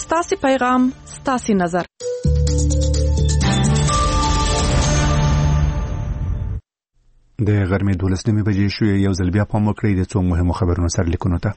ستاسو پیغام ستاسو نظر. د غرمې 12 بجې شو. یو ځل بیا پام وکړئ د څو مهمو خبرونو سرلیکونو ته.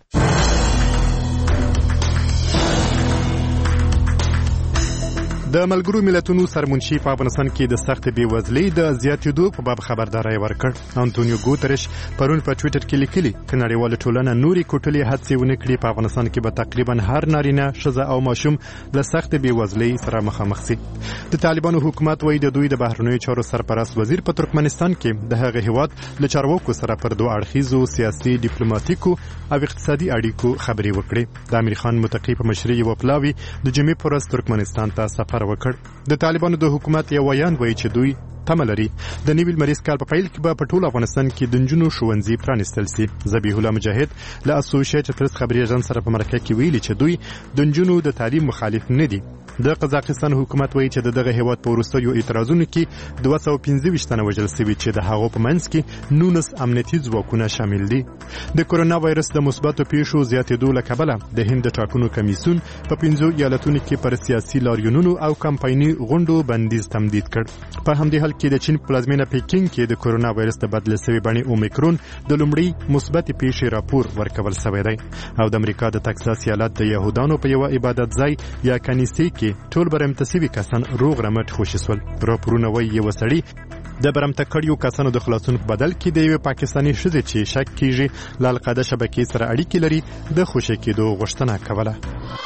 د ملګرو ملتونو سرمنشي په افغانستان کې د سخت بېوزلۍ د زیاتېدو په باب خبرداري ورکړ. انټونیو ګوترش پرون په ټویټر کې لیکلي چې نړیواله ټولنه نوري کوټلې هڅې ونه کړي په افغانستان کې به تقریبا هر نارینه ښځه او ماشوم له سخت بېوزلۍ سره مخامخ شي. د طالبانو حکومت وایي د دوی د بهرنیو چارو سرپرست وزیر په ترکمنستان کې د هغه هیواد له چارواکو سره پر دوه اړخیزو سیاسي ډیپلوماټیکو او اقتصادي اړیکو خبرې وکړي. د امیر خان متقی په مشرۍ یو پلاوی د جمعې پر ورځ ترکمنستان ته سفر وکړ. د طالبانو د حکومت یو ویان وایي چې دوی تمه لري د نوي لمریز کال په پیل کې به په ټول افغانستان کې د نجونو ښوونځي پرانیستل شي. ذبیح الله مجاهد له اسوسییټډ پریس خبري اژانس سره په مرکه کې ویلي چې دوی د نجونو د تعلیم مخالف نه دي. د قزاقستان حکومت وایي چې دغه هیواد په وروستیو اعتراضونو کې 215 تنه وژل شوي چې د هغو په منځ کې 19 امنیتي ځواکونه شامل دي. د کورونا وایرس د مثبتو پیښو زیاتېدو له کبله د هند د ټاکنو کمیسیون په 15 ایالتونو کې پر سیاسي لاریونونو او کمپایني غونډو بندیز تمدید کړ. په همدې حال کې د چین پلازمینه پیکینګ کې د کورونا وایرس د بدل شوي بڼې اومیکرون د لومړي مثبت پیښې راپور ورکول شوی دی. او د امریکا د تکساس ایالت د يهودانو په یو عبادت ځای یا کنیسې کې ټول برمته شوي کسان روغ رمټ خوشي شول. راپورونه وایي یو سړی د برمته کړیو کسانو د خلاصون په بدل کې د یو پاکستاني ښځې چې شک کیږي له القاعده شبکې سره اړیکې لري د خوشي کېدو غوښتنه کوله.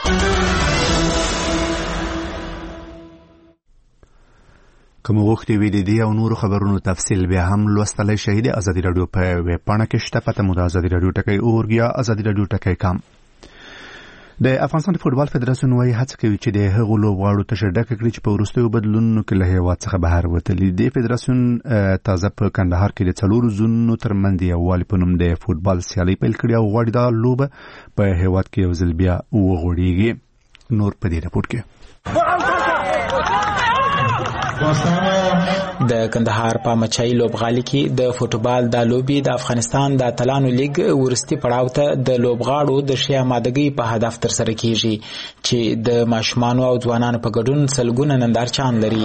کوم وخت وی د دې او نورو خبرونو تفصیل بیا هم لوستلای شئ د ازادي رادیو په ویب پاڼه کې شته. پته مو د ازادي رادیو ټکی اورګ یا ازادي رادیو ټکی کام. د افغانستان فوټبال فدراسیون وايي هڅه کوي چې د هغو لوبغاړو ته ډکه کړي چې په وروستیو بدلونونو کې له هیواد څخه بهر وتلي. د فدراسیون تازه په کندهار کې د 4 زونونو ترمنځ یووالي په نوم د فوټبال سیالي پیل کړې او غواړي دا لوبه په هیواد کې یو ځل بیا وغوړېږي. نور په دې راپور کې د کندهار په مچای لوبغالي کې د فوټبال د لوبي د افغانستان د اتلانو لیگ ورستي پړاو ته د لوبغاړو د شیا مادګي په هدف تر سره کیږي چې د ماشومان او ځوانانو په ګډون سلګونه نندارچان لري.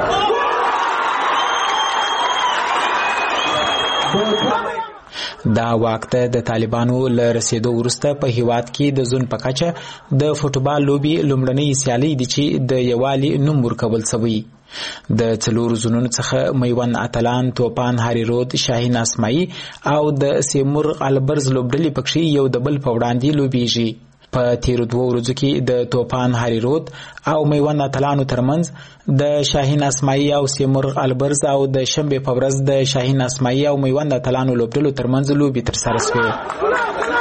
دا وخت د طالبانو له رسیدو وروسته په هیواد کې د زون په کچه د فوټبال لوبي لومړنۍ سیالي دي چې د یوالي نوم ورکول شوی. د 4 زونونو څخه میوند اتلان، توپان هری رود، شاهین اسماعی او د سیمور البرز لوبډلې پکې یو د بل په وړاندې لوبيږي. په تیرو 2 ورځو کې د توپان هری رود او میوند اتلانو ترمنځ د شاهین اسماعی او سیمور البرز او د شنبه په ورځ د شاهین اسماعی او میوند اتلانو لوبډلو ترمنځ لوبي تر سره شوه.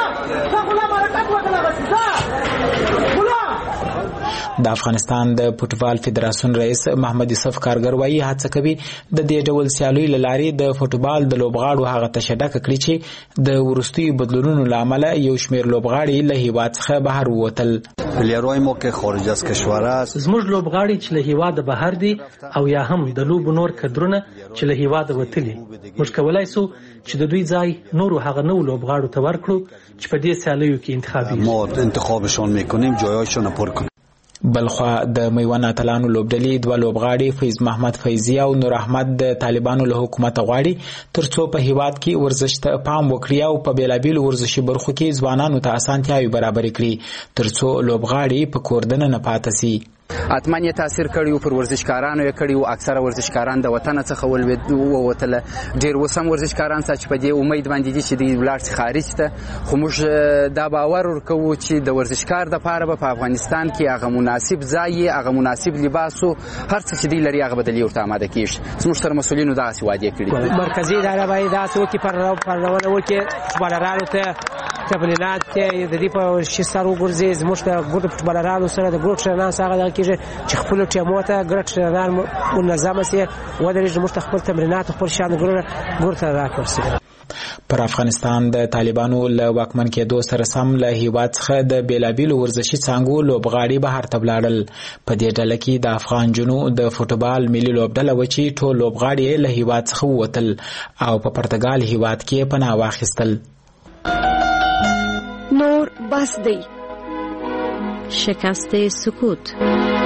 د افغانستان د فوټبال فدراسیون رئیس محمد یوسف کارګر وايي هڅه کوي د دې ډول سیالیو لارې د فوټبال د لوبغاړو هغه تشدد کړي چې د ورستي بدلونونو لامل یو شمیر لوبغاړي له هیواد څخه بهر ووتل. پلیرای ما که خارج از کشور است زموږ لوبغاړي چې له هیواد بهر دي او یا هم د لوب نور کډرونه چې له هیواد وتلي موږ کولای سو چې د دوی ځای نور هغه نو لوبغاړو ته ورکړو چې په دې سیالیو کې انتخابي ما انتخابشون میکنیم جایاشون پر کنیم. بلخوا د میوند اتلانو لوبډلې 2 لوبغاړي فیض محمد فیضی او نور احمد د طالبانو له حکومت غواړي ترڅو په هیواد کې ورزش ته پام وکړي او په بیلابیل ورزشي برخو کې ځوانانو ته اسانتیاوي برابر کړي ترڅو لوبغاړي په کوردن نه پاتې شي. حتما یې تاثیر کړیو پر ورزشکارانو یې کړیو. اکثره ورزشکاران د وطن څخه ووتل. ډیر وسم ورزشکاران چې په دې امید باندې دي چې د ولارت خارج ته خو موږ دا باور ورکو چې د ورزشکار د پاره په افغانستان کې هغه مناسب ځای، هغه مناسب لباس او هر څه چې دی لري هغه بدلی ورته آماده کیږي. زموږ تر مسولینو دا وعده کړی. مرکزی اداره باید دا څه کې پرونه وکړي فوټبالرانو ته تمرینات کې د دې په شستارو ګرځي. زموږ د ګډ فوټبالرانو سره د ګروپ شناس هغه کېږي چې خپل ټیمو ته ګډ شنان منظمه سي ودرې زموږ خپل تمرینات خپل شان ګورته راکړي. پر افغانستان د طالبانو له واکمن کېدو سره سم له هیواد څخه د بیلابیلو ورزشي څانګو لوبغاړي بهر ته ولاړل. په دې ډله کې د افغان جنو د فوټبال ملي لوبډله و چې ټول لوبغاړي له هیواد څخه ووتل او په پرتګال هیواد کې پناه واخیستل. نور بس دی شکست سکوت.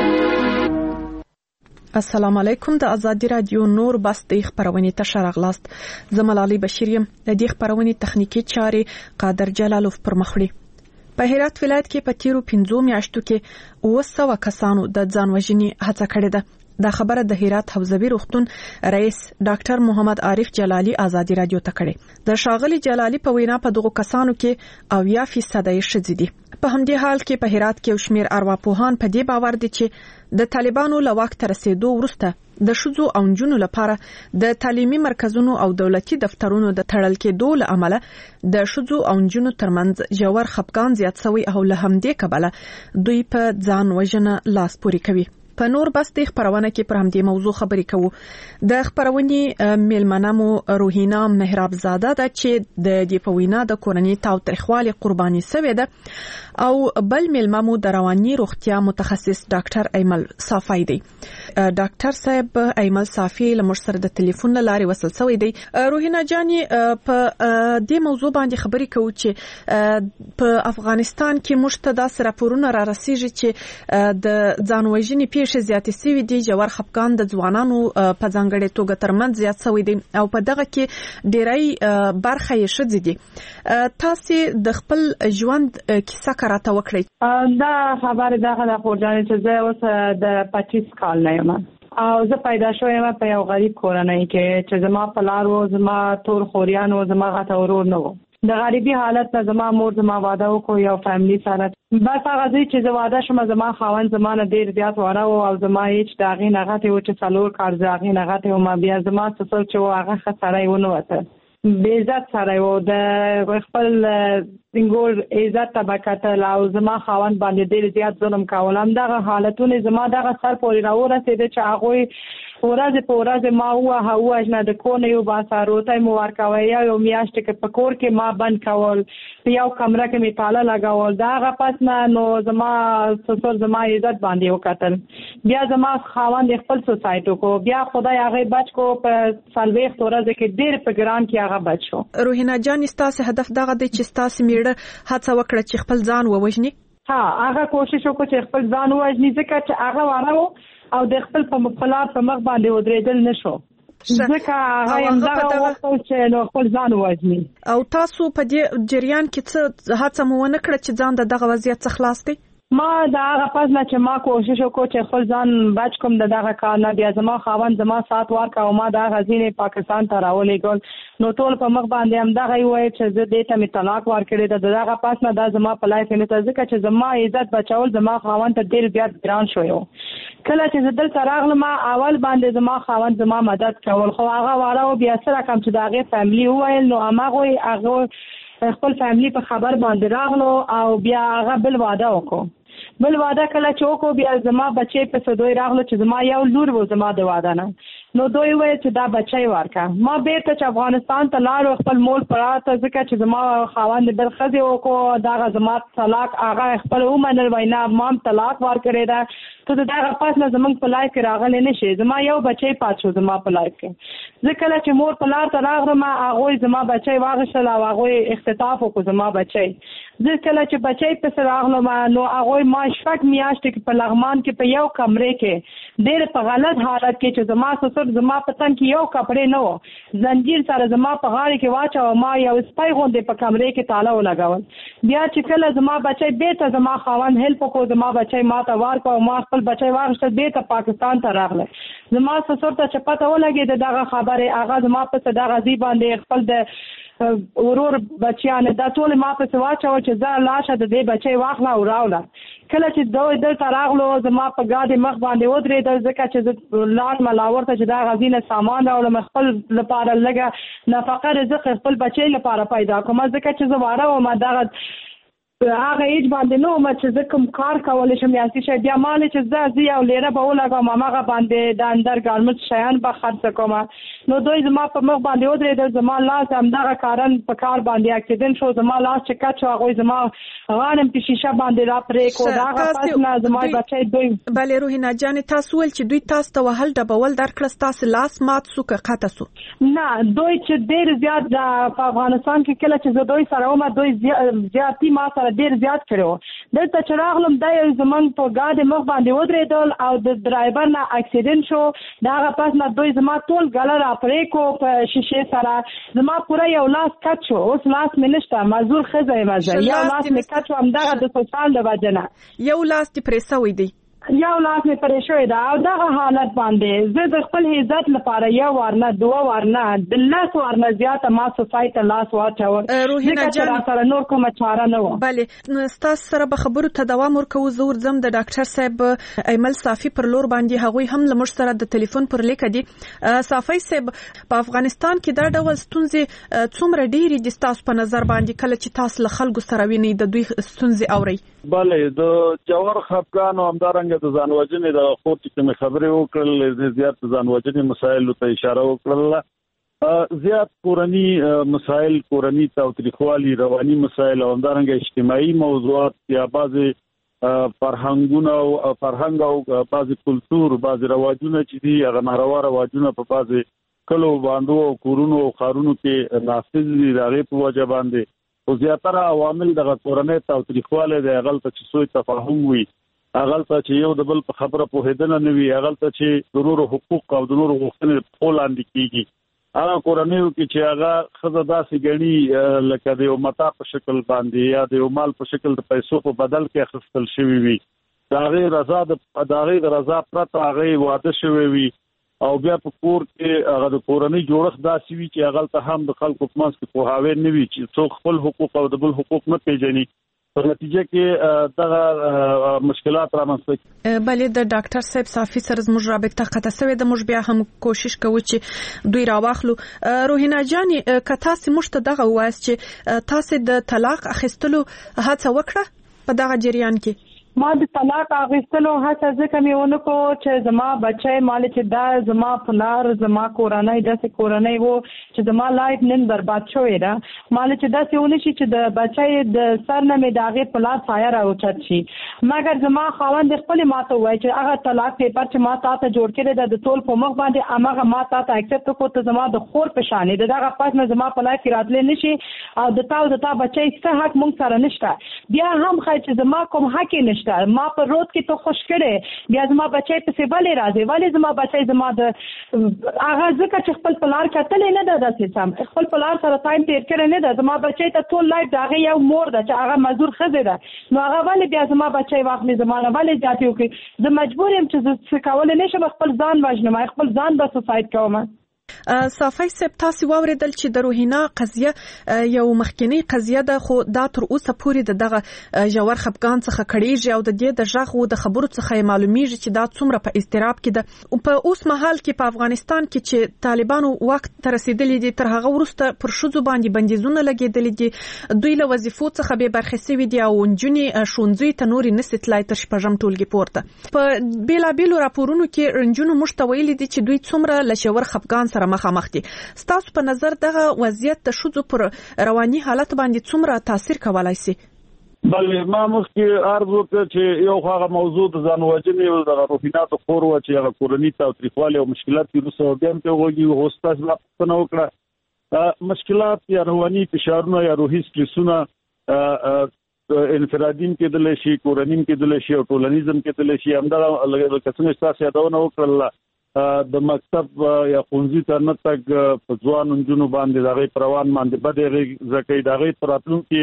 السلام علیکم. د ازادي رادیو نور بس د خبرونې ته راغلاست. زملالي بشیر یم. د دې خبرونې تخنیکی چارې قادر جلالوف پر مخ وړي. په هرات ولایت کې په تیرو 15 میاشتو کې 900 کسانو د ځان وژنې هڅه کړې ده. دا خبره د هرات حوزوي روغتون رئیس ډاکټر محمد عارف جلالی ازادي رادیو ته کړې. د شاغلی جلالی په وینا په دغه کسانو کې 80% یې ښځې دي. په همدې حال کې په هرات کې شمیر ارواپوهان په دې باور دي چې د طالبانو له واک ته رسیدو وروسته د ښځو او نجونو لپاره د تعلیمي مرکزونو او دولتي دفترونو د تړل کېدو له امله د ښځو او نجونو ترمنځ ژور خپګان زیات شوی او له همدې کبله دوی په ځان وژنه لاس پورې کوي. په نور بس د خبرونه کې پر همدې موضوع خبرې کوو. د خبرونې میلمنه مو روحینا مهراب زاده ده چې د دې په وینا د کورنۍ تاوتریخوالي قرباني شوې ده او بل میلمه مو د رواني روغتیا متخصص ډاکټر ایمل صافی دی. ډاکټر صاحب ایمل صافی له موږ سره د ټلیفون لارې وصل شوی دی. روحینا جاني په دې موضوع باندې خبرې کوو چې په افغانستان کې موږ ته داسې راپورونه را رسیږي چې د ځان وژنې زیاتې سوي دي. ژور خپګان د ځوانانو په ځانګړې توګه ترمنځ زیات شوی دی او په دغه کې ډېری برخه یې ښځې دي. تاسو د خپل ژوند کیسه راته وکړئ. دا خبره دغه د خورجانې چې زه اوس د 25 کال نه یم او زه پیدا شوم په یو غریب کورنۍ کې چې زما پلار و، زما ټول خوریان و، زما غته ورور نه و. د غریبي حالت ته زما مور زما واده وکړو یو فیملی سره. بس هغه ځای چې زه واده شوم زما خاوند زما نه ډېر زیات واره و او زما هیڅ د هغې نه غټې و چې 4 کال زه هغې نه غټې وم. بیا زما سسر چې و هغه ښه سړی ونه وته، بې عزت سړی و، د خپل څنګور عزت ته به کتل او زما خاوند باندې ډېر زیات ظلم کول. همدغه حالتونه زما دغه سر پورې راورسېده چې هغوی ورځ په ورځ ما ووژنه، د کور نه یو باسه، روټۍ مو ورکوی، یو میاشت کې په کور کې ما بند کول، په یو کمره کې مې تاله لګول. د هغه پس نه نو زما سسر زما عزت باندې وکتل. بیا زما خاوند خپل سوسایټ وکړو، بیا خدای هغې بچ کو په 40 ورځې کې ډېر په ګران کې هغه بچ شو. روحینا جان ستاسو هدف دغه دی چې ستاسو میړه هڅه وکړه چې خپل ځان ووژني؟ ها، هغه کوشش وکړ چې خپل ځان ووژني ځکه چې هغه واره و او د خپل په پلار په مخ باندې ودرېدل نشو، ځکه هغه همدغه وغوښتل چې نو خپل ځان ووژني. او تاسو په دې جریان کې څه هڅه مو ونه کړه چې ځان د دغه وضعیت څخه خلاص کړئ؟ ما د هغه پس نه چې ما کوشش وکړو چې خپل ځان بچ کوم د دغه کار نه، بیا زما خاوند زما سات ورکړ او ما د هغه ځینې پاکستان ته راولېږل. نو ټول په مخ باندې همدغه یې وویل چې زه دې ته مې طلاق ورکړې ده. د دغه پس نه دا زما په لایف کې نه، ځکه چې زما عزت بچول زما خاوند ته ډېر زیات ګران شوی و. کله چې زه دلته راغلم اول باندې زما خاوند زما مدد کول، خو هغه واره و. بیا سره کوم چې د هغې فیملي وویل نو هغه خپل فیملي په خبر باندې راغلو او بیا هغه بل واده وکړو. بل واده کله چې وکړو بیا زما بچی پسې دوی راغلو چې زما یو لور و زما د واده نه. نو دوی ویل چې دا بچی ورکړه. ما بیرته چې افغانستان ته لاړو خپل مول پراته، ځکه چې زما خاوند بل ښځې وکړو، دغه زما طلاق هغه خپل ومنل، وایي نه ما هم طلاق ورکړې ده، ته د دغه پس نه زموږ په لایف کې راغلی نه شي. زما یو بچی پات شو زما په لایف کې. زه کله چې مور په لار ته راغلم هغوی زما بچی واغېستل او هغوی اختطاف وکړو زما بچی. زه کله چې بچی پسې راغلم نو هغوی ما 6 میاشتې کې په لغمان کې په یو کمرې کې ډېر په غلط حالت کې چې زما سسر زما په تن کې یو کپړې نه و، زنجیر سره زما په غاړې کې واچو، ما یو سپی غوندې په کمرې کې تاله ولګول. بیا چې کله زما بچی بیرته زما خاوند هیلپ وکړو، زما بچی ما ته ورکړ او ما خپل بچی واغېسته، بیرته پاکستان ته راغله. زما سسر ته چې پته ولګېده دغه خبرې، هغه زما پسې دغه ځای باندې خپل د ورور بچیان دا ټول ما پسې واچوه چې زه لاشه د دې بچی واخله او راوله. کله چې دوی دلته راغلو زما په ګاډي مخ باندې ودرېدل، ځکه چې زه لاړم لاور ته چې دا غزي نه سامان راوړم خپل لپاره لږه نفقه رزق خپل بچی لپاره پیدا کوم، ځکه چې زه واره وم دغه هغه ایج باندې نو ما چې زه کوم کار کولی شم یا څه شی. بیا مالې چې زه یو لیره به ولګوم هماغه باندې د اندر ګارمنټ شیان به خرڅ کوم. نو دوی زما په مخ باندې ودرېدل، زما لاس همدغه کارن په کار باندې اکسیډنټ شو، زما لاس چې کټ شو هغوی زما غاړم په شیشه باندې را پرې کړو. د هغه پس نه زما بچی دوی بلې روحینا جانې تاسو ویل چې دوی تاسو ته وهل ډبول درکړه، ستاسو لاس مات سو که قطع سو؟ نه، دوی چې ډېر زیات په افغانستان کې کله چې زه دوی سره وم دوی زیاتي ما سره سره ډیر زیات کړو دلته چې راغلم د زمنګ په ګاډي مخ باندې ودرېدل او د ډرایور نه اکسیډنټ شو دا پس نه دوی زما ټول ګاله را پرې کو په شیشه سره زما پوره یو لاس کټ شو اوس لاس مې نشته مزور خزه یې یو لاس مې کټ شو همدغه د سوسال د وجنه یو لاس دې پرې سوی دی یو لاس مې پرې شوی دا او دغه حالت باندې زه د خپل عزت لپاره یو ورنه دوه ورنه د لاس ورنه زیاته ما سوسایټ لاس واچول روحینا جان سره نور کومه چاره نه و بله ستاسو سره به خبرو ته دوام ورکوو زه ورځم د ډاکټر صاحب ایمل صافي پر لور باندې هغوی هم له موږ سره د ټلیفون پر لیک دي صافي صاحب په افغانستان کې دا ډول ستونزې څومره ډېرې دي ستاسو په نظر باندې کله چې تاسو له خلکو سره وینئ د دوی ستونزې اورئ بله د جوار خفګان او همدارنګه د ځان وژنې د خور چې خبرې وکړل زیات ځان وژنې مسایل ته اشاره وکړل زیات کورنی مسایل کورنی تاوتریخوالي رواني مسایل او همدارنګه اجتماعي موضوعات یا بعضي فرهنګونه او فرهنګ او بعضي کلچر بعضي رواجونه چې دي هغه ناروا رواجونه په بعضي کلو باندې او کورونو او خارونو کې نافذ دي دغه په وجه باندې او زیاتره عوامل د کورنۍ تاوتریخواله د غلط چې سوی تفاهم وي غلطه چې یو د بل په خبره پوهیدنه نه وي غلطه چې د نورو حقوق او د نورو غوښتنې په لاندې کیږي هغه کورنۍ کې چې هغه خزه داسې غني لکه د یو متا په شکل باندې یا د یو مال په شکل د پیسو په بدل کې اخیستل شوی وي دا غیر رضا پرته هغه واده شوی وي او بیا په کور کې هغه د کورنۍ جوړښت داسې وي چې هغه ته هم د خلکو په منځ کې پوهاوی نه وي چې څوک خپل حقوق او د بل حقوق نه پیژني په نتیجه کې دغه مشکلات رامنځته کیږي بلې د ډاکټر صاحب صافي سره زموږ رابطه قطع شوې ده موږ بیا هم کوشش کوو چې دوی راواخلو روحینا جان که تاسو موږ ته دغه وایست چې تاسو د طلاق اخیستلو هڅه وکړه په دغه جریان کې ما د طلاق اخیستلو هڅه ځکه مې ونه کو چې زما بچی مال چې دا زما پلار زما کورنۍ داسې کورنۍ وو چې زما لایف نن برباد شوې ده مال چې داسې ونه شي چې د بچی د سر نه مې د هغې په لاس سایه راوچت شي مګر زما خاوند خپلې ما ته ووایي چې هغه طلاق پیپر چې ما تا ته جوړ کړی ده د ټول په مخ باندې هماغه ما تا ته اکسپټ وکړو ته زما د خور په شانې د دغه پس نه زما په لایف کې راتلی نه شي او د تا بچی څه حق مونږ سره نشته بیا هم ښایي چې زما کوم حق یې نشته ما په روز کې تو خوش کړي بیا زما بچی پسې ولې راځي ولې زما بچی زما د هغه ځکه چې خپل پلار کتلې نه ده داسې سم خپل پلار سره ټایم تیر کړی نه ده زما بچی ته ټول لایف د هغې یو مور ده چې هغه مزدور ښځې ده نو هغه ولې بیا زما بچی واخلي زما نه ولې زیاتې وکړي زه مجبور یم چې زه څه کولی نه شم خپل ځان وژنم خپل ځان به سوسایډ کوم صافی صاحب تاسو واوریدل چې د روحینا قضیه یو مخکنی قضیه ده خو دا تر اوسه پورې دغه جوار خفقان څخه کړيږي او د دې د ژغو د خبرو څخه معلومیږي چې دا څومره په استراب کې ده په اوس مهال کې په افغانستان کې چې طالبانو وخت تر رسیدلې دي تر هغه وروسته پر شوزو باندې بندیزونه لګیدلې دي دوی له وظیفو څخه به برخې سوي دي او نجونې شونځي ته نوري نستلای تر شپږم ټولګي پورته په بیلابیلو راپورونو کې رنجونو مشتویل دي چې دوی څومره له جوار خفقان سره مخامخ دي ستاسو په نظر دغه وضعیت د شوزو پر رواني حالت باندې څومره تاثیر کولای شي بلې ما مخکې عرض وکړ چې یو هغه موضوع د ځان وژنې او د روحیناتو خور و چې هغه کورنۍ تاوتریخوالی او مشکلات یې وروسته بیا هم ته وږي او ستاسو لا پوښتنه وکړه مشکلات یا رواني فشارونه یا روحي سټریسونه انفرادیم کېدلی شي کورنیم کېدلی شي او ټولنیزم کېدلی شي همدغه لکه څنګه ستاسو یادونه وکړله د مکتب یا ښوونځي ته نه تګ په ځوان نجونو باندې د هغې پروان باندې بدې ځکه د هغې په راتلونکي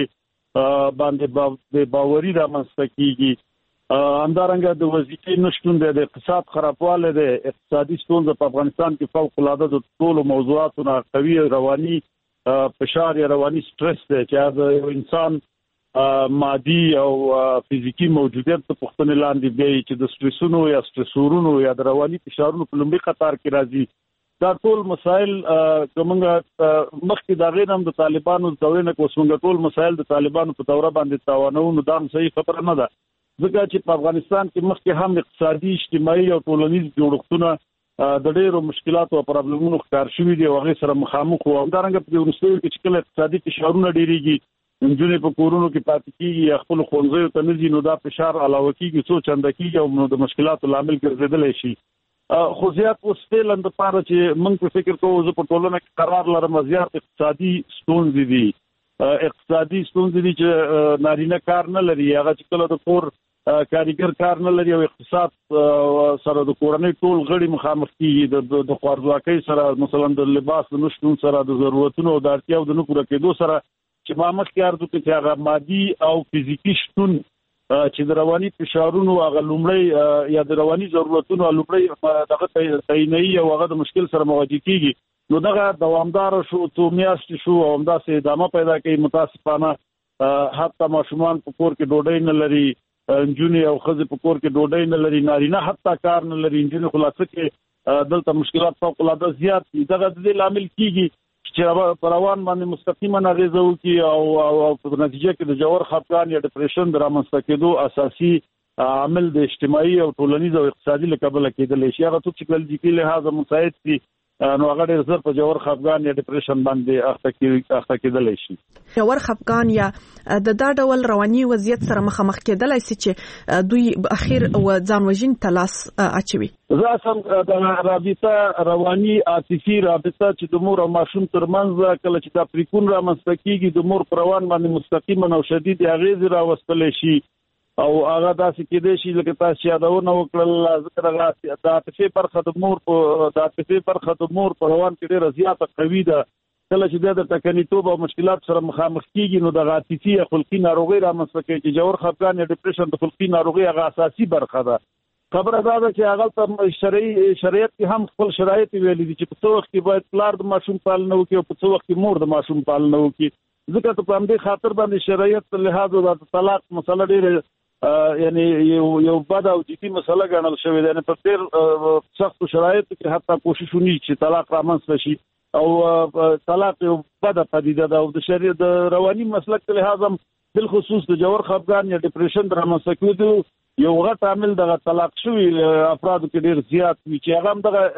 باندې باوري رامنځته کېږي همدارنګه د وظیفې نشتون دی د اقتصاد خرابوالی دی اقتصادي ستونزه په افغانستان کې فوق العاده د ټولو موضوعاتو نه قوي رواني فشار یا رواني سټرس دی چې د یو انسان مادي او فزیکی موجودیت په پوښتنې لاندې دی چې د سټریسونو یا سټریسورونو یا د رواني فشارونو په لومړي قطار کې راځي دا ټول مسایل کومه مخکې دا غیر هم د طالبانو د تورینه کوسمنګ ټول مسایل د طالبانو په توره باندې تاوانو نو دا صحیح خبره نه ده ځکه چې په افغانستان کې مخکې هم اقتصادي اجتماعي او ټولنیز جوړښتونه د ډېرو مشکلاتو او پرابلمونو ښکار شوي دي او هغې سره مخامخ وو همدارنګه په وروستیو کې چې کله اقتصادي فشارونه ډېرېږي نجونې په کورونو کې پاتې کېږي یا خپلو ښوونځیو ته نه ځي نو دا فشار علاوه کېږي څو چنده کېږي او نو د مشکلاتو لامل ګرځېدلی شي خو زیات اوس فعلا دپاره چې موږ په فکر کوو زه په ټولنه کې قرار لرم زیات اقتصادي ستونزې دي اقتصادي ستونزې دي چې نارینه کار نه لري، هغه چې کله د کور کاریګر کار نه لري او اقتصاد سره د کورنۍ ټول غړي مخامخ کیږي د خوارځواکۍ سره، مثلا د لباس د نشټون سره، د ضرورتونو او د اړتیاو د نه پوره کېدو سره، چې ما مخکې عرض وکړ چې هغه مادي او فزیکي شتون چې د رواني فشارونو هغه لومړی یا د رواني ضرورتونو لومړی دغه تعیني او هغه د مشکل سره مواجه کیږي، نو دغه دوامدار شو څو میاشتې شو او همداسې ادامه پیدا کوي. متاسفانه حتی ماشومان په کور کې ډوډۍ نه لري، انجونی او خزې په کور کې ډوډۍ نه لري، نارینه حتی کار نه لري، انجونی خلاصه کې دلته مشکلات فوق العاده زیات دي. دغه د دې لامل کیږي چې په روان باندې مستقیما اغیزه وکړي او په نتیجه کې د جوړ خفګان یا ډیپریشن درامنځته کېدو اساسي عامل د اجتماعي او ټولنیز او اقتصادي لکبل کېدل شي. هغه څه چې کلجیکي لحاظه مساعد دي نو هغه ډېر زر په جوړ خفګان یا ډیپریشن باندې اخته کېدلی شي. جوړ خفګان یا د دا ډول رواني وضعیت سره مخامخ کېدلی شي چې دوی اخر و ځان وژنې ته لاس اچوي. زه سم د رابطه رواني عاطفي رابطه چې د مور او ماشوم ترمنځ کله چې دا پریکون رامنځته کېږي د مور پر روان باندې مستقیما او شدید اغېز راوستلی شي او هغه داسې کېدای شي لکه تاسو یادونه وکړل ذکر هغه د عاطفي برخه د مور په روان کې ډېره زیاته قوي ده. کله چې د ټکنیتوب او مشکلات سره مخامخ کیږي نو د عاطفي یا خلقي ناروغي رامنځته کوي چې جوړ خفګان یا ډیپریشن د خلقي ناروغي هغه اساسي برخه ده. خبره دا ده چې هغه ته شریعت کې هم خپل شرایط ویلي دي چې په څو وخت کې باید پلار د ماشوم پالنه وکړي او په څو وخت کې مور د ماشوم پالنه وکړي. ځکه ته په همدې خاطر باندې شرایط په لحاظ د طلاق مسله ډېره یعنی یو بد او جدي مسله ګڼل شوې ده. په ډېر سخت شرایطو کې حتی کوشش ونی چې طلاق رامنځته شي او طلاق یو بده پدیده ده او د شریعت د رواني مسلک په لحاظ هم بالخصوص د جوړ خفګان یا ډیپریشن د رامنځته کېدو یو غټ عامل د طلاق شوي افرادو کې ډېر زیات وي چې هغه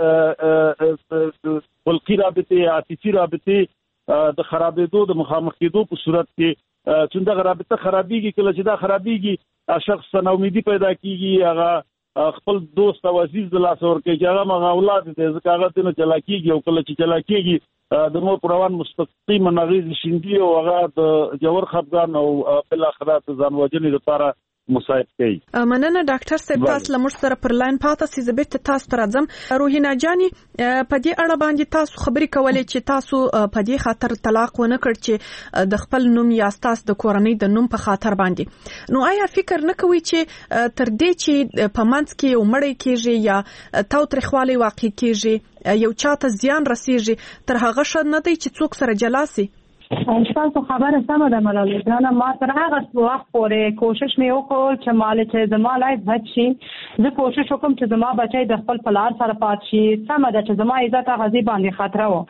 هم د خلقي رابطې عاطفي رابطې د خرابېدو د مخامخ کېدو په صورت کې چې دغه رابطه خرابېږي. کله چې دا خرابېږي شخص ته ناامیدي پیدا کیږي، هغه خپل دوست او عزیز د لاس ورکوي چې هغه مغه اولاد دي ځکه هغه دنه چلا کیږي او کله چې چلا کیږي د مور پر روان مستقیما نغیز شیندي او هغه د جوړ خفګان او بل اخرات ځان وژنې لپاره مساعد کوي. مننه ډاکټر صاحب، تاسو لمر سره پر لاین پاتې سي زبېت تاسو ترځم. روحینا جاني په دې اړه باندې تاسو خبرې کولې چې تاسو په دې خاطر طلاق ونه کړ چې د خپل نوم یا تاسو د کورنۍ د نوم په خاطر باندې، نو آیا فکر نه کوي چې تر دې چې په منځ کې ومړی کېږي یا تاوتریخوالی واقع کېږي یو چاته زیان رسیږي تر هغه ښه نه دی چې څوک سره جلا سي؟ تاسو خبره سمه ده ملالۍ جانه. ما تر هغه وخت پورې کوشش مې وکړ چې مال چې زما لایف بچ شي، زه کوشش وکم چې زما بچی د خپل پلار سره پات شي. سمه ده چې زما عزت غزي باندې خطر و.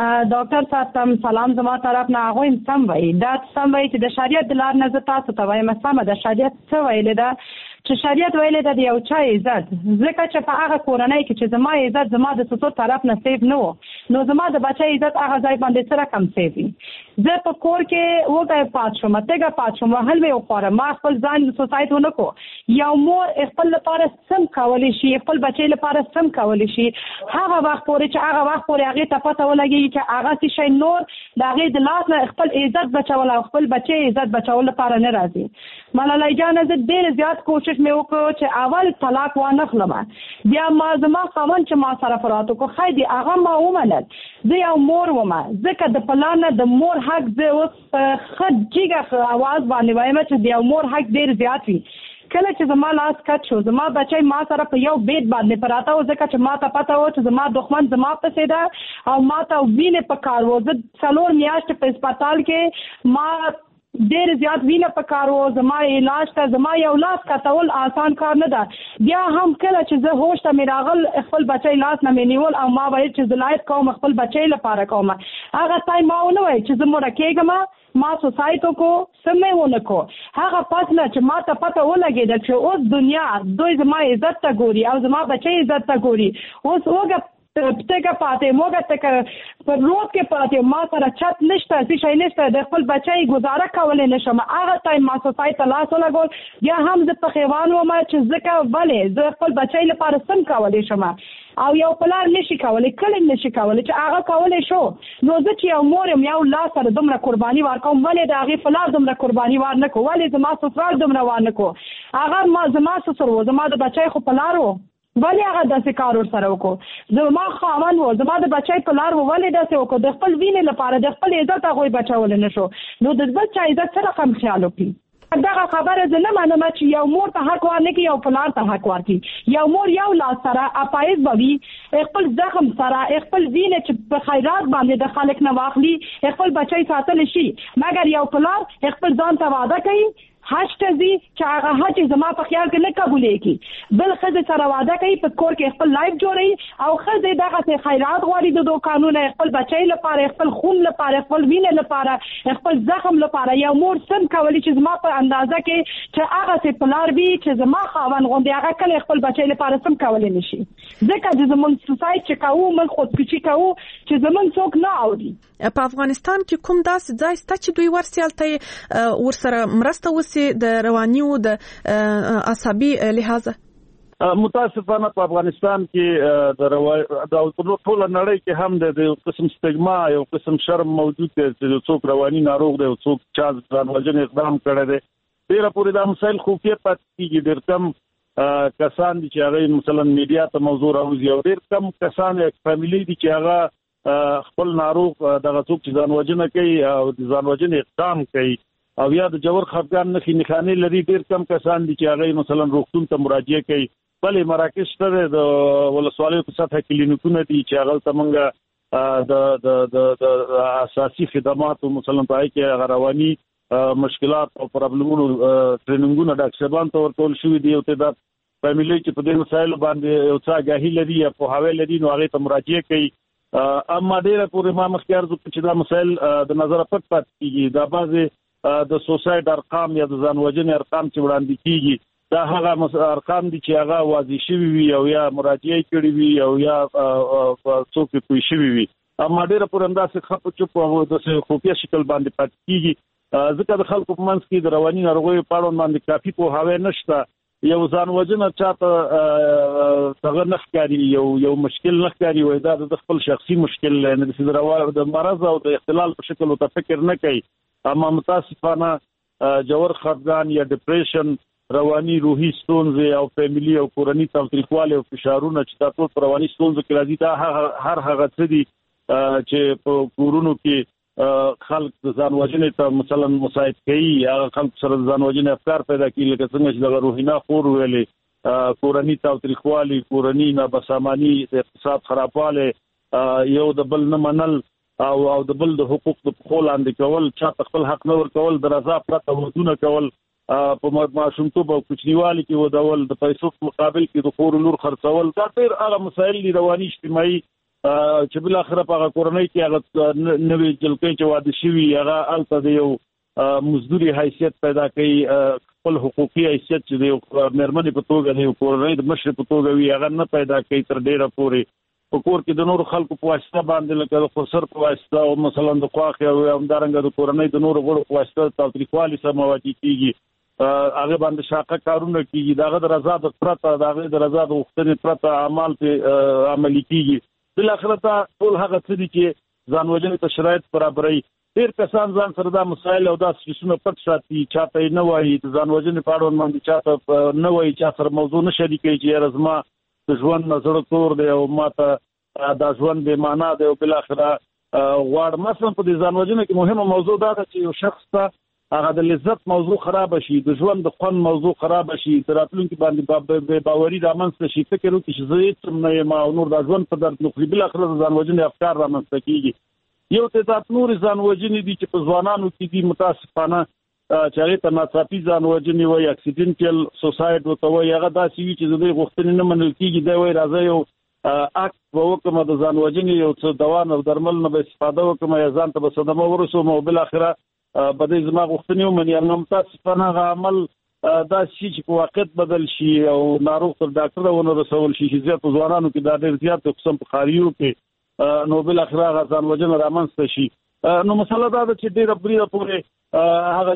ډاکټر صاحب سلام زما طرف نه هغه سم وای دا سم وای چې د شریعت د لار نه ز تاسو ته وایم سمه ده. شریعت څه ویل ده چې شریعت ویل ده د یو چا عزت، ځکه چې په هغه کورنۍ کې چې زما عزت زما د څو طرف نه سیف نه و نو زما د بچی عزت هغه ځای باندې سره کم سیف وي. زه په کور کې وګای پات شوم، تګه پات شوم، هل مې وخوره، ما خپل ځان د سوسایټي ونه کو. یو مور خپل لپاره سم کولی شي، خپل بچی لپاره سم کولی شي هغه وخت پورې چې هغه وخت پورې هغه ته پته ولګي چې هغه څه شي نور د هغه د لاس نه خپل عزت بچول او خپل بچی عزت بچول لپاره نه راځي. ملالۍ جان زه ډېر زیات کوشش مې وکړ چې اول طلاق وانه خلم، بیا ما زما خاوند چې ما سره فراتو کو خیدي هغه ما ومنل. زه یو مور ومه، ځکه د پلان د مور حق زه اوس خدجیګه आवाज باندې وایم چې د یو مور حق ډېر زیات وي. کله چې زما لاس کټ شو زما بچی ما سره په یو بیت باندې پراته و، ځکه چې ما ته پته و چې زما دښمن زما پسې ده او ما ته وینې پکار و. زه 4 میاشتې په هسپتال کې ما ډېر زیات وینه پکار و، زما علاج ته زما یو لاس کټول آسان کار نه ده. بیا هم کله چې زه هوش ته مې راغل خپل بچی لاس نه مې نیول او ما ویل چې زلایت کوم خپل بچی لپاره کوم. هغه ځای ما ونه وایي چې زه مړه کېږم، ما سوسایټو کو سمې ونه کو. هغه پس نه چې ما ته پته ولګېده چې اوس دنیا دوی زما عزت ته ګوري او زما بچی عزت ته ګوري. اوس وګه تګه پاتې موږ ته په روډ کې پاتې ما سره چت نشته، څه شي نشته، د خپل بچی گزاره کولای نشم. هغه ټایم ما سوسایټي لاس ولګول، بیا هم زه په خیوان وم چې ځکه ولې زه خپل بچی لپاره سم کولای شم. او یو پلار نشي کولای کله نشي کولای چې هغه کولای شو نو زه چې یو مور یم یو لا سره دومره قرباني ورکوم ولې د هغې پلار دومره قرباني ورنکو ولې زما سسرال دومره ورنکو هغه زما سسر و زما د بچی خو پلار و ولې هغه داسې کار ورسره وکړو زما خاوند و زما د بچی پلار و ولې داسې وکړو د خپل وینې لپاره د خپل عزت هغوی بچولی نه شو نو د بل چا عزت څه رقم خیال وکړي دغه خبره زه نه منم چې یو مور ته حق ورنکړي یو پلار ته حق ورکړي یو مور یو لاس سره اپایز به وي خپل زخم سره خپل وینې چې په خیرات باندې د خلک نه واخلي خپل بچی ساتلی شي مګر یو پلار خپل ځان ته وعده کوي حج ته ځي چې هغه حج زما په خیال کې نه قبولېږي بل ښځې سره واده کوي په کور کې خپل لایف جوړوي او ښځې دغسې خیرات غواړي د دوکانونه خپل بچی لپاره خپل خون لپاره خپل وینې لپاره خپل زخم لپاره یو مور سم کولی چې زما په اندازه کې چې هغسې پلار وي چې زما خاوند غوندې هغه کله خپل بچی لپاره سم کولی نه شي ځکه چې زموږ سوسایټ چې کوو موږ خودکشي کوو چې زموږ څوک نه اوري په افغانستان کې کوم داسې ځای شته چې دوی ورسي هلته ورسره مرسته وسي د رواني او د عصبي لحاظه متاسفانه په افغانستان کې د ټول نړۍ کې هم د قسم سټیګما یو قسم شرم موجود دی چې څوک رواني ناروغ دی او څوک چا ځان وژنې اقدام کړی دی ډېره پورې دا مسایل خفیه پاتې کېږي ډېر کم کسان دي چې هغه مثلا میډیا ته موضوع راوځي او ډېر کم کسان فامیلی دي چې هغه خپل ناروغ دغه څوک چې ځان وژنه کوي او د ځان وژنې اقدام کوي او یا د جوړ خفګان نښانې لري ډېر کم کسان دي چې هغه مثلا روغتون ته مراجعه کوي بلې مراکز شته د ولسوالیو په سطحه کلینیکونه دي چې هغه ته موږ د اساسي خدماتو مثلا پای کې رواني مشکلات او پرابلمونو ټریننګونه ډاکټران ته ورکول شوي دي او تعداد فامیلی چې په دې مسایلو باندې یو څه آګاهي لري یا پوهاوی لري نو هغه ته مراجعه کوي اما ډېره پورې ما مخکې عرض وکړ چې دا مسایل د نظره پټ پاتې کېږي دا بعضې د سوسایټ ارقام یا د ځان وژنې ارقام چې وړاندې کیږي دا هغه ارقام دي چې هغه واضح شوي وي او یا مراجعه کړي وي او یا څوک پوه شوي وي اما ډېره پورې همداسې خپ چوپ او د خفیه شکل باندې پاتې کیږي ځکه د خلکو په منځ کې د رواني ناروغیو په اړه باندې کافي پوهاوی نشته یو ځان وژنه چاته څنګه نخکاری یو مشکل نخکاری وای دا د خپل شخصي مشکل نه د مرض او د اختلال په شکل او فکر نه کوي اما متاسفانه جوړ خفګان یا ډیپریشن رواني روحي ستونزې او فیملی او کورنۍ تاوتریخوالی او فشارونه چې تاسو په رواني ستونزو کې راځي دا هر هغه څه دي چې په کورونو کې خلک ځان وژنې ته مثلا مساعد کوي هغه خلک سره ځان وژنې افکار پیدا کوي لکه څنګه چې د روحینا خور ویلې کورنۍ تاوتریخوالی کورنۍ نابساماني اقتصاد خرابوالی یو د بل نه منل او د بل د حقوق د خپل لاندې کول چا خپل حق نه ورکول د رضا پرته ودونه کول په ماشومتوب او کوچنیوالي کې ودول د پیسو مقابل کې د خور لور خرڅول دا ډېر هغه مسایل دي رواني اجتماعي چې بل اخره په کورنۍ کې هغه نوې جلکې چې واده شوي هغه الته د یو مزدوري حیثیت پیدا کوي خپل حقوقي حیثیت چې د مېرمنې په توګه د کورنۍ د مشر په توګه وي هغه نه پیدا کوي تر ډېره پورې په کور کې د نور خلکو په واسطه باندې لکه د خسر په واسطه او مثلا د خواخ او همدارنګه د کورنۍ د نور غړو په واسطه تاوتریخوالي سره مواجه کیږي هغه باندې شاقه کارونه کیږي دغه د رضا د پرته دغه د رضا د وختنې پرته اعمال په عملي کیږي بل اخر ته ټول هغه څه دي چې ځان وژنې ته شرایط برابري ډېر کسان ځان سره دا مسایل او دا سیسونه پټ ساتي چاته نه وایي د ځان وژنې په اړه باندې چاته نه وایي چا سره موضوع نه شریکوي چې رزما د ژوند نظر تور دی او ماته دا ژوند به معنا دی او بل اخر غواړ مثلا په دې ځان وژنې کې مهمه موضوع دا ده چې یو شخص ته هغه د لذت موضوع خراب شي د ژوند د خوند موضوع خراب شي تراتلونکو باندې باوري د امنځ شي فکر وکړي چې زه هیڅ نه ما نور د ژوند په درد نو بل اخر ځان وژنې افکار را منځ کیږي یو تعداد نور ځان وژنې دي چې په ځوانانو کې دي متاسفانه چې هغه ته ناڅاپي ځان وژنې وایي اکسیډنټل سوسایډ وته وایي هغه داسې وي چې د غوښتنې نه منل کیږي دا وایي راځي یو اکټ وکم د ځان وژنې یو څه دوا او درمل نه به استفاده وکم یا ځان ته به صدمه ورسوم او بل اخره بده زما غوښتنې ومني نو متاسفانه هغه عمل دا شي چې په واقعیت بدل شي او ناروغ تر ډاکټر ونه رسول شي چې زیات ځوانانو کې دا ډېر زیات قسم په خاریو کې نو بل اخره هغه ځان وژنه رامنځته شي نو مسله دا ده چې ډېره بریده پورې هغه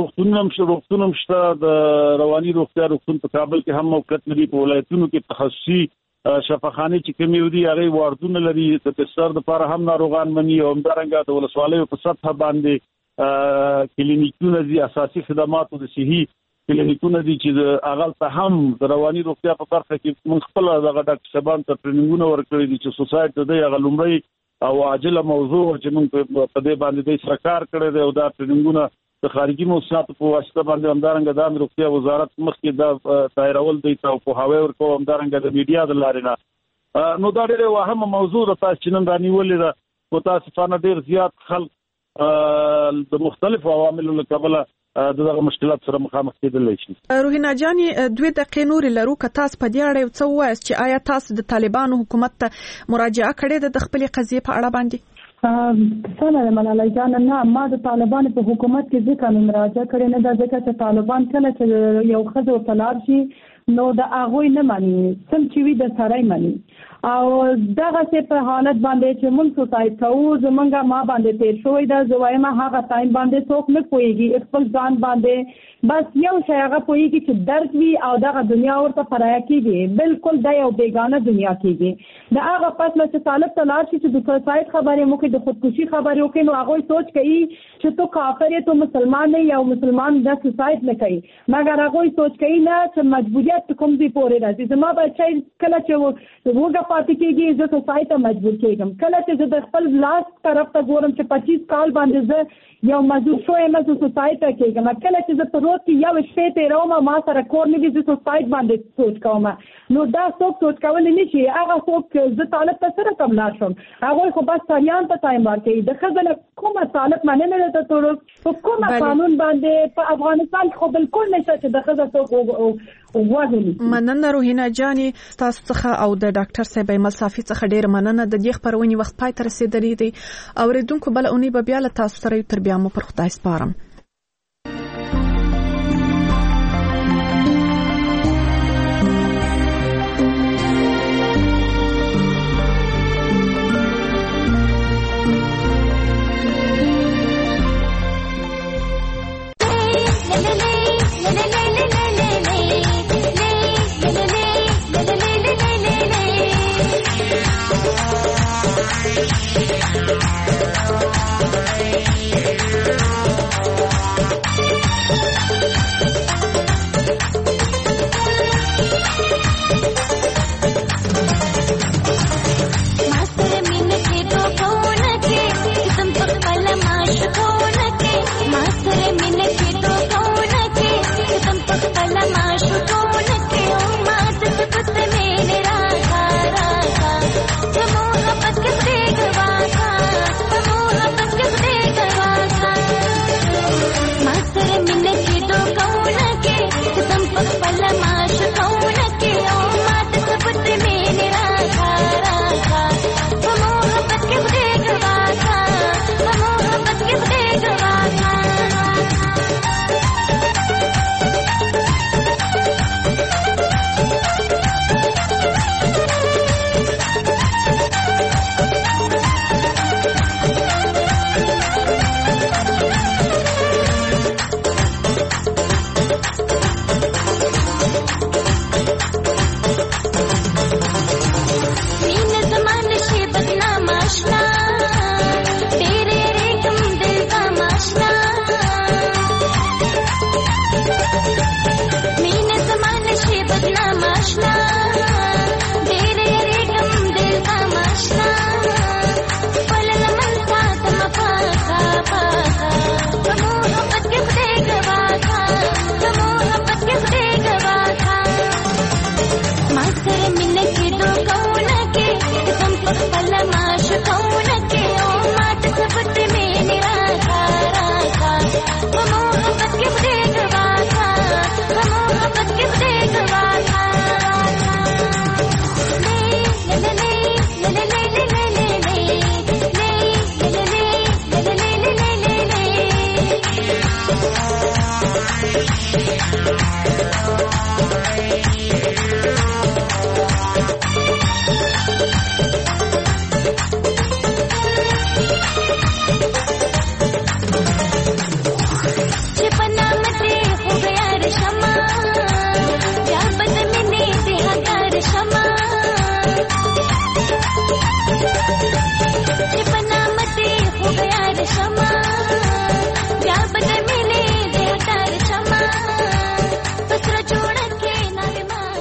چې روغتون هم شته د رواني روغتیا روغتون په کابل کې هم موقعیت لري په ولایتونو کې تخصصي شفاخانه چې کومې ودی هغه واردونه لري د بستر لپاره هم ناروغان مني او همدارنګه د ولسوالۍ په سطح باندې کلینیکونه دي اساسي خدماتو د صحي کلینیکونه دي چې هغه ته هم د رواني روغتیا په برخه کې موږ خپل دغه ډاکټر صاحبان ته ټریننګونه ورکړي دي چې سوسایټي د هغه لومړی او عاجله موضوع چې موږ په دې باندې د سرکار کړی دی او دا ټریننګونه د خارجي موسساتو په واسطه باندې همدارنګه د روغتیا وزارت مخکې د دایرول دی او په هاوی ورکو همدارنګه د میډیا د لارې نه نو دا ډېر وهمه موضوع ده تاسو چې نن رانیولې ده متاسفانه ډېر زیات خلک د مختلفو عواملو له کبله دغه مشکلات سره مخامخ کېدلی شي. روحینا جاني 2 دقیقې نور لرو که تاسو په دې اړه څه وایاست چې آیا تاسو د طالبانو حکومت ته مراجعه کړې ده د خپل قضیې په اړه باندې؟ سلام ملالۍ جان نه ما د طالبانو په حکومت کې ځکه مراجعه کړې نه ده ځکه چې طالبان کله چې یو خزو تلار شي نو د هغه نه مانی سم چې وي د سړی مانی او دغه څه په حالت باندې چې مونږ سوسایټ کوو زمونږه ما باندې تیر شوی دا زوایم هغه ټایم باندې څوک نه پويږي خپل ځان باندې بس یو شی هغه پويږي چې درد وي او دغه دنیا ورته پرایا کیږي بالکل د یو بیگانه دنیا کیږي دا هغه پس چې طالب تلار شي چې د سوسایټ خبرې مو کې د خودکشي خبرې وکړي نو هغه سوچ کوي چې تو کافر یې تو مسلمان نه یو مسلمان د سوسایټ نه کوي مګر هغه سوچ کوي نه چې مجبوریت کوم دی پورې راځي زما بچی کله چې وګه پاتې کېږي زه سوسایټ مجبور کېږم کله چې زه د خپل لاس طرف ته ګورم چې 25 کال باندې زه یو مزور شوم زه سوسایټ کېږم کله چې زه په روز کې یو شپه تیروم ما سره کور نه دي زه سوسایټ باندې سوچ کوم نو دا څوک سوچ کول نه شي هغه څوک زه طالب ته سره کوم لا شم هغه خو بس تاریان ته ټایم ورکړي د خزل کومه طالب مننه نه ته ټول کومه قانون باندې په افغانستان خو بالکل نشته چې د خزل څوک مننه روحینا جاني تاسو څخه او د ډاکټر صاحب ایمل صافي څخه ډیر مننه د دې خبرونې وخت پای ته رسیدلی دی اوریدونکو بل اونۍ به بیا له تاسو سره تر بیا مو پر خدای سپارم